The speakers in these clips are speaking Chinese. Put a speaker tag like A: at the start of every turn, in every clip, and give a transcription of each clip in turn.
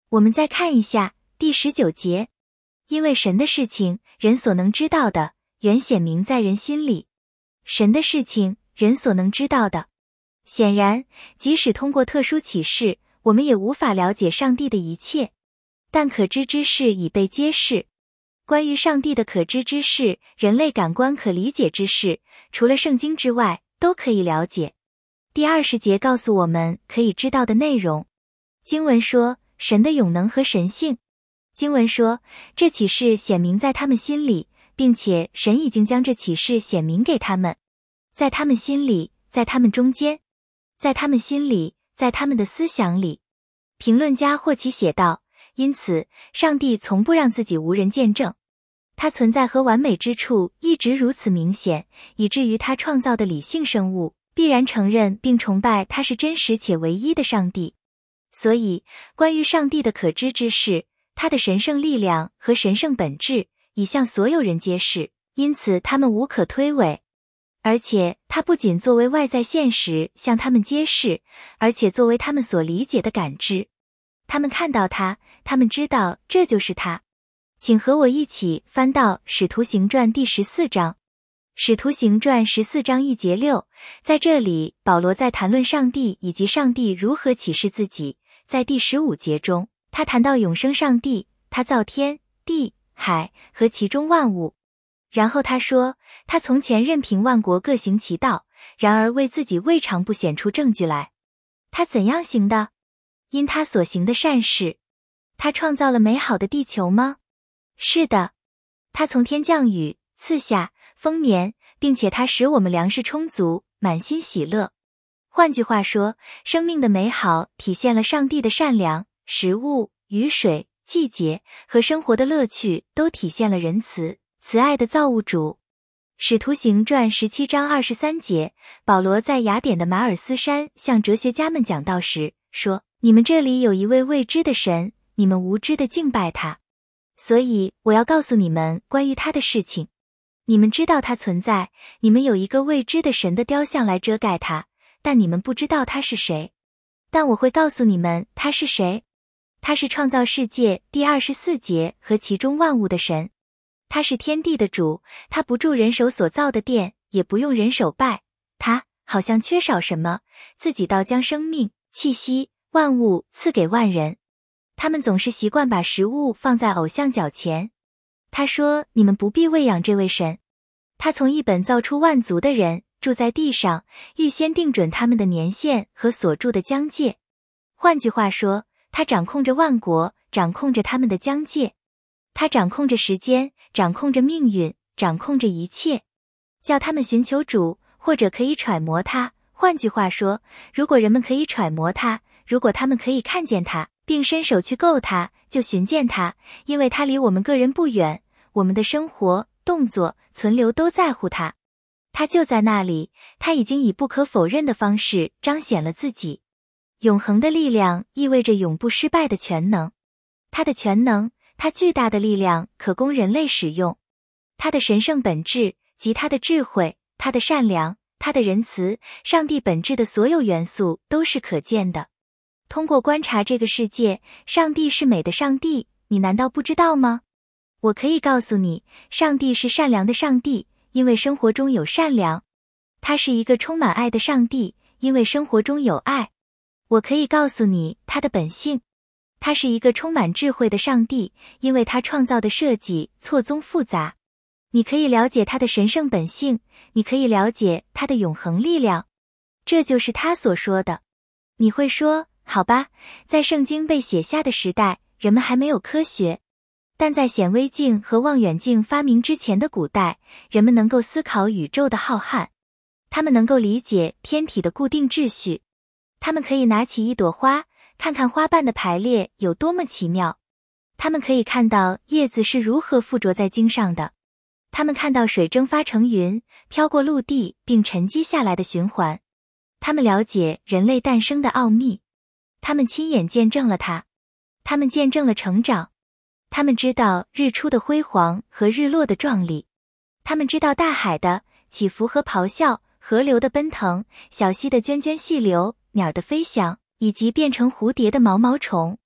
A: 我们再看一下第19节，因为神的事情，人所能知道的，原显明在人心里。神的事情，人所能知道的。显然，即使通过特殊启示，我们也无法了解上帝的一切，但可知之事已被揭示。关于上帝的可知之事，人类感官可理解之事，除了圣经之外，都可以了解。第20节告诉我们可以知道的内容。经文说，神的永能和神性。经文说，这启示显明在他们心里，并且神已经将这启示显明给他们。在他们心里，在他们中间，在他们心里，在他们的思想里。评论家霍奇写道，因此，上帝从不让自己无人见证。他存在和完美之处一直如此明显，以至于他创造的理性生物必然承认并崇拜他是真实且唯一的上帝。所以，关于上帝的可知之事，他的神圣力量和神圣本质已向所有人揭示，因此他们无可推诿。而且，他不仅作为外在现实向他们揭示，而且作为他们所理解的感知。他们看到他，他们知道这就是他。请和我一起翻到《使徒行传》第14章。《使徒行传》14章1节6，在这里，保罗在谈论上帝以及上帝如何启示自己。在第15节中，他谈到永生上帝，他造天地海和其中万物。然后他说，他从前任凭万国各行其道，然而为自己未尝不显出证据来。他怎样行的？因他所行的善事。他创造了美好的地球吗？是的。他从天降雨，赐下丰年，并且他使我们粮食充足，满心喜乐。换句话说，生命的美好体现了上帝的善良，食物、雨水、季节和生活的乐趣都体现了仁慈、慈爱的造物主。使徒行传17章23节，保罗在雅典的马尔斯山向哲学家们讲道时说，你们这里有一位未知的神，你们无知的敬拜他。所以我要告诉你们关于他的事情。你们知道他存在，你们有一个未知的神的雕像来遮盖他，但你们不知道他是谁。但我会告诉你们他是谁。他是创造世界第24节和其中万物的神。他是天地的主，他不住人手所造的殿，也不用人手拜。他好像缺少什么，自己倒将生命、气息、万物赐给万人。他们总是习惯把食物放在偶像脚前。他说，你们不必喂养这位神。他从一本造出万族的人，住在地上，预先定准他们的年限和所住的疆界。换句话说，他掌控着万国，掌控着他们的疆界。他掌控着时间，掌控着命运，掌控着一切，叫他们寻求主，或者可以揣摩他。换句话说，如果人们可以揣摩他，如果他们可以看见他，并伸手去够他，就寻见他，因为他离我们个人不远，我们的生活、动作、存留都在乎他。他就在那里，他已经以不可否认的方式彰显了自己。永恒的力量意味着永不失败的全能。他的全能，他巨大的力量可供人类使用。他的神圣本质及他的智慧，他的善良，他的仁慈，上帝本质的所有元素都是可见的。通过观察这个世界，上帝是美的上帝，你难道不知道吗？我可以告诉你，上帝是善良的上帝，因为生活中有善良。他是一个充满爱的上帝，因为生活中有爱。我可以告诉你他的本性。他是一个充满智慧的上帝，因为他创造的设计错综复杂。你可以了解他的神圣本性，你可以了解他的永恒力量。这就是他所说的。你会说，好吧，在圣经被写下的时代，人们还没有科学。但在显微镜和望远镜发明之前的古代，人们能够思考宇宙的浩瀚。他们能够理解天体的固定秩序。他们可以拿起一朵花，看看花瓣的排列有多么奇妙。他们可以看到叶子是如何附着在茎上的。他们看到水蒸发成云，飘过陆地并沉积下来的循环。他们了解人类诞生的奥秘。他们亲眼见证了它。他们见证了成长。他们知道日出的辉煌和日落的壮丽。他们知道大海的起伏和咆哮，河流的奔腾，小溪的涓涓细流，鸟的飞翔，以及变成蝴蝶的毛毛虫。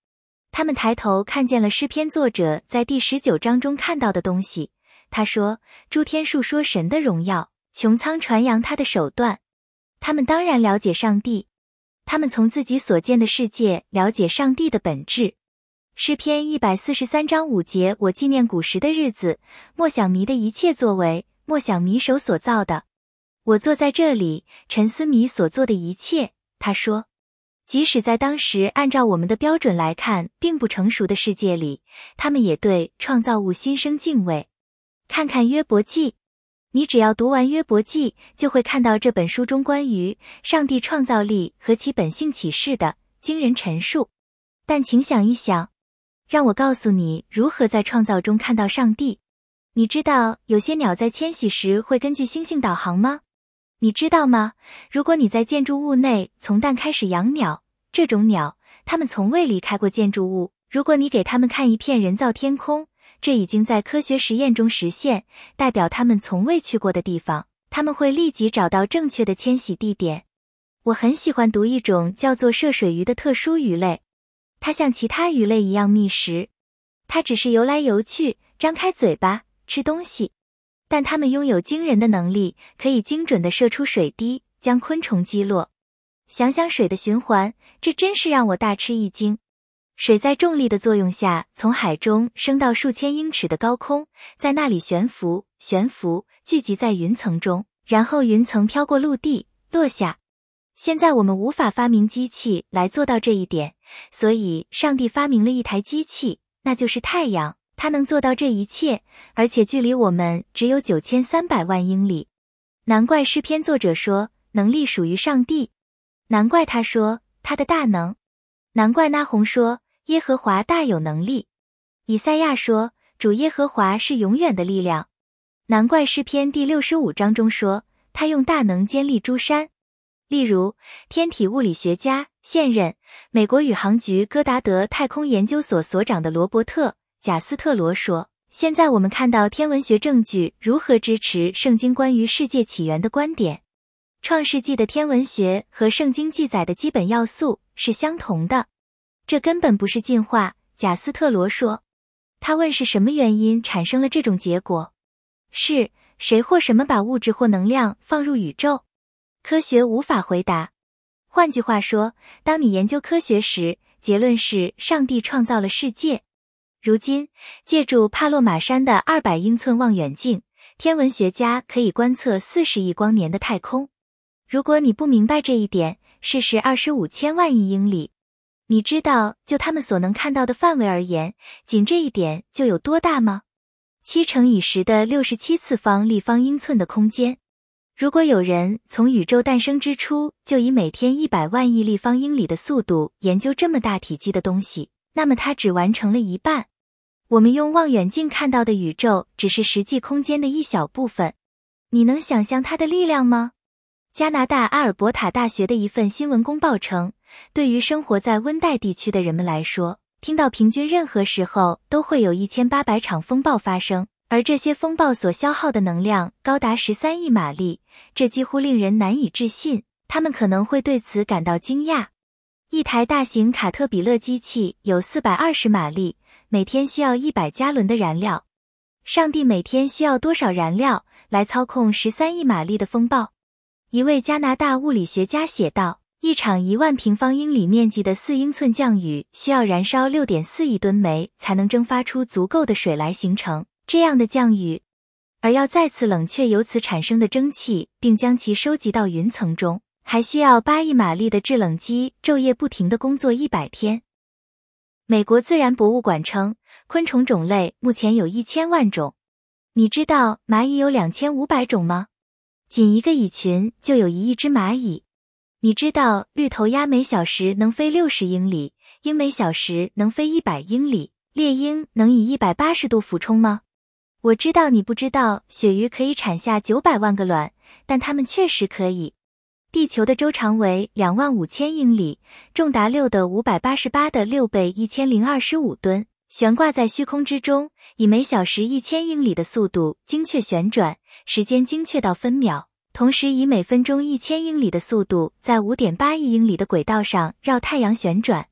A: 他们抬头看见了诗篇作者在第19章中看到的东西。他说，诸天述说神的荣耀，穹苍传扬他的手段。他们当然了解上帝，他们从自己所见的世界了解上帝的本质。诗篇143章5节，我纪念古时的日子，默想弥的一切作为，默想弥手所造的。我坐在这里，沉思弥所做的一切。他说，即使在当时按照我们的标准来看并不成熟的世界里，他们也对创造物心生敬畏。看看约伯记，你只要读完约伯记，就会看到这本书中关于上帝创造力和其本性启示的惊人陈述。但请想一想，让我告诉你如何在创造中看到上帝。你知道有些鸟在迁徙时会根据星星导航吗？你知道吗？如果你在建筑物内从蛋开始养鸟，这种鸟，它们从未离开过建筑物。如果你给它们看一片人造天空，这已经在科学实验中实现，代表它们从未去过的地方，它们会立即找到正确的迁徙地点。我很喜欢读一种叫做涉水鱼的特殊鱼类，它像其他鱼类一样觅食，它只是游来游去，张开嘴巴吃东西，但它们拥有惊人的能力，可以精准地射出水滴，将昆虫击落。想想水的循环，这真是让我大吃一惊。水在重力的作用下，从海中升到数千英尺的高空，在那里悬浮，聚集在云层中，然后云层飘过陆地，落下。现在我们无法发明机器来做到这一点，所以上帝发明了一台机器，那就是太阳，它能做到这一切，而且距离我们只有9300万英里。难怪诗篇作者说，能力属于上帝。难怪他说，他的大能。难怪那鸿说，耶和华大有能力。以赛亚说，主耶和华是永远的力量。难怪诗篇第65章中说，他用大能坚立诸山。例如，天体物理学家，现任美国宇航局戈达德太空研究所所长的罗伯特·贾斯特罗说，现在我们看到天文学证据如何支持圣经关于世界起源的观点。创世纪的天文学和圣经记载的基本要素是相同的。这根本不是进化，贾斯特罗说。他问是什么原因产生了这种结果？是谁或什么把物质或能量放入宇宙？科学无法回答。换句话说，当你研究科学时，结论是上帝创造了世界。如今，借助帕洛马山的200英寸望远镜，天文学家可以观测40亿光年的太空。如果你不明白这一点，试试25千万亿英里。你知道就他们所能看到的范围而言，仅这一点就有多大吗？7乘以10的67次方立方英寸的空间。如果有人从宇宙诞生之初就以每天100万亿立方英里的速度研究这么大体积的东西，那么他只完成了一半。我们用望远镜看到的宇宙只是实际空间的一小部分。你能想象它的力量吗？加拿大阿尔伯塔大学的一份新闻公报称，对于生活在温带地区的人们来说，听到平均任何时候都会有1800场风暴发生，而这些风暴所消耗的能量高达13亿马力，这几乎令人难以置信，他们可能会对此感到惊讶。一台大型卡特彼勒机器有420马力，每天需要100加仑的燃料。上帝每天需要多少燃料来操控13亿马力的风暴？一位加拿大物理学家写道，一场1万平方英里面积的4英寸降雨需要燃烧 6.4 亿吨煤才能蒸发出足够的水来形成这样的降雨，而要再次冷却由此产生的蒸汽并将其收集到云层中，还需要8亿马力的制冷机昼夜不停地工作100天。美国自然博物馆称，昆虫种类目前有1000万种。你知道蚂蚁有2500种吗？仅一个蚁群就有1亿只蚂蚁。你知道绿头鸭每小时能飞60英里，鹰每小时能飞100英里，猎鹰能以180度俯冲吗？我知道你不知道鳕鱼可以产下900万个卵，但它们确实可以。地球的周长为25000英里，重达6的588的6倍1025吨，悬挂在虚空之中，以每小时1000英里的速度精确旋转，时间精确到分秒，同时以每分钟1000英里的速度在 5.8 亿英里的轨道上绕太阳旋转。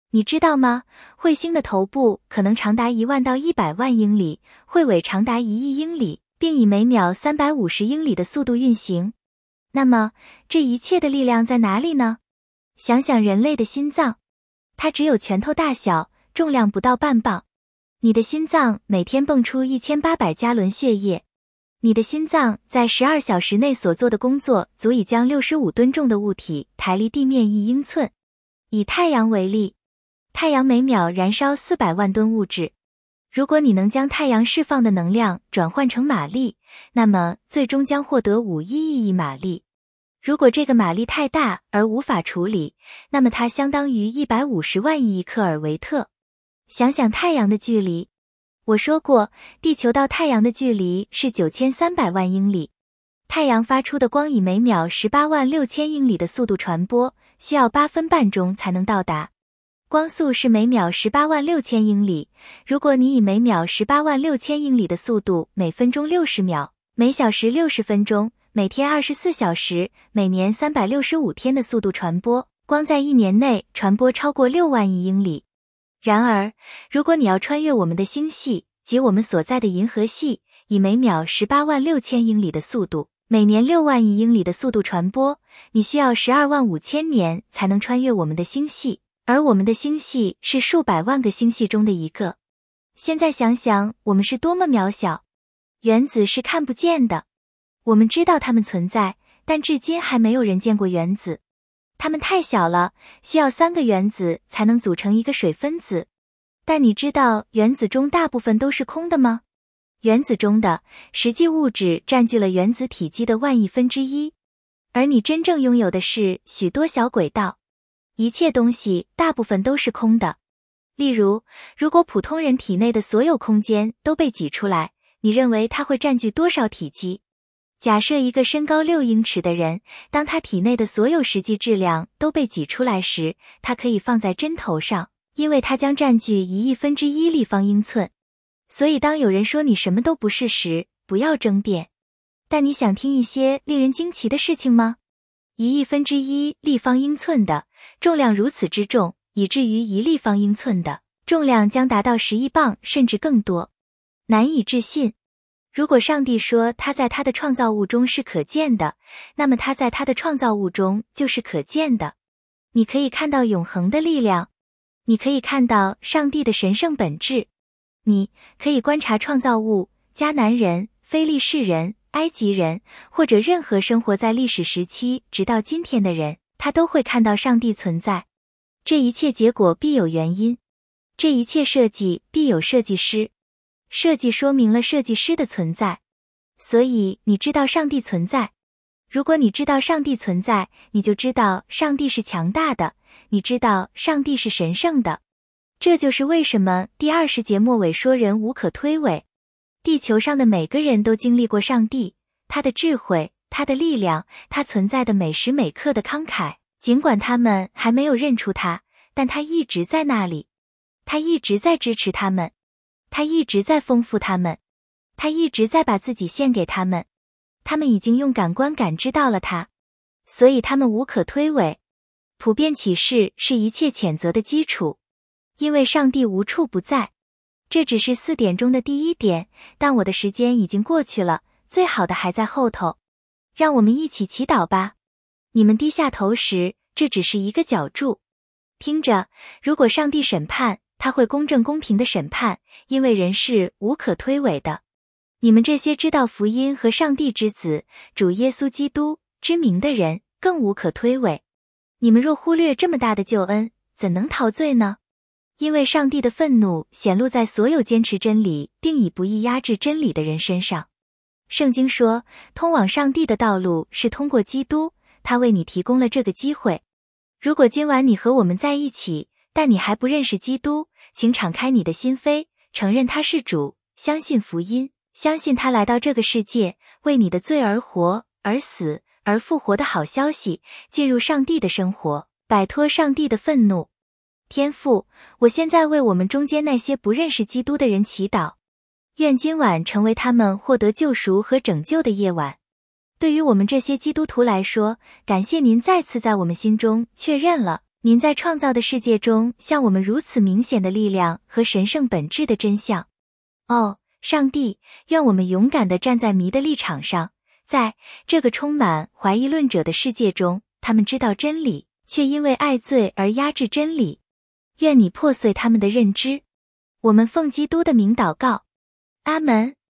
A: 你知道吗？彗星的头部可能长达1万到100万英里，彗尾长达1亿英里，并以每秒350英里的速度运行。那么，这一切的力量在哪里呢？想想人类的心脏，它只有拳头大小，重量不到半磅。你的心脏每天蹦出1800加仑血液。你的心脏在12小时内所做的工作，足以将65吨重的物体抬离地面1英寸。以太阳为例，太阳每秒燃烧400万吨物质。如果你能将太阳释放的能量转换成马力，那么最终将获得5亿马力。如果这个马力太大而无法处理，那么它相当于150万亿克尔维特。想想太阳的距离，我说过，地球到太阳的距离是9300万英里。太阳发出的光以每秒18万6千英里的速度传播，需要8分半钟才能到达。光速是每秒18万6千英里，如果你以每秒18万6千英里的速度，每分钟60秒，每小时60分钟，每天24小时，每年365天的速度传播，光在1年内传播超过6万亿英里。然而，如果你要穿越我们的星系及我们所在的银河系，以每秒18万6千英里的速度，每年6万亿英里的速度传播，你需要12万5千年才能穿越我们的星系，而我们的星系是数百万个星系中的一个。现在想想，我们是多么渺小。原子是看不见的，我们知道它们存在，但至今还没有人见过原子。它们太小了，需要3个原子才能组成一个水分子。但你知道原子中大部分都是空的吗？原子中的实际物质占据了原子体积的1万亿分之一，而你真正拥有的是许多小轨道。一切东西大部分都是空的。例如，如果普通人体内的所有空间都被挤出来，你认为它会占据多少体积？假设一个身高6英尺的人，当他体内的所有实际质量都被挤出来时，他可以放在针头上，因为它将占据1亿分之一立方英寸。所以当有人说你什么都不是时，不要争辩。但你想听一些令人惊奇的事情吗？1亿分之一立方英寸的重量如此之重，以至于1立方英寸的重量将达到10亿磅甚至更多。难以置信。如果上帝说他在他的创造物中是可见的，那么他在他的创造物中就是可见的。你可以看到永恒的力量，你可以看到上帝的神圣本质。你可以观察创造物，迦南人、非利士人、埃及人，或者任何生活在历史时期直到今天的人，他都会看到上帝存在。这一切结果必有原因，这一切设计必有设计师。设计说明了设计师的存在，所以你知道上帝存在。如果你知道上帝存在，你就知道上帝是强大的，你知道上帝是神圣的。这就是为什么第20节末尾说人无可推诿。地球上的每个人都经历过上帝，他的智慧，他的力量，他存在的每时每刻的慷慨，尽管他们还没有认出他，但他一直在那里，他一直在支持他们，他一直在丰富他们，他一直在把自己献给他们，他们已经用感官感知到了他，所以他们无可推诿。普遍启示是一切谴责的基础，因为上帝无处不在。这只是4点中的第1点，但我的时间已经过去了，最好的还在后头。让我们一起祈祷吧。你们低下头时，这只是一个脚注。听着，如果上帝审判，他会公正公平的审判，因为人是无可推诿的。你们这些知道福音和上帝之子主耶稣基督之名的人更无可推诿。你们若忽略这么大的救恩，怎能陶醉呢？因为上帝的愤怒显露在所有坚持真理并以不义压制真理的人身上。圣经说，通往上帝的道路是通过基督，他为你提供了这个机会。如果今晚你和我们在一起，但你还不认识基督，请敞开你的心扉，承认他是主，相信福音，相信他来到这个世界，为你的罪而活、而死、而复活的好消息，进入上帝的生活，摆脱上帝的愤怒。天父，我现在为我们中间那些不认识基督的人祈祷，愿今晚成为他们获得救赎和拯救的夜晚。对于我们这些基督徒来说，感谢您再次在我们心中确认了您在创造的世界中向我们如此明显的力量和神圣本质的真相。哦，上帝，愿我们勇敢地站在迷的立场上，在这个充满怀疑论者的世界中，他们知道真理，却因为爱罪而压制真理。愿你破碎他们的认知。我们奉基督的名祷告，阿门。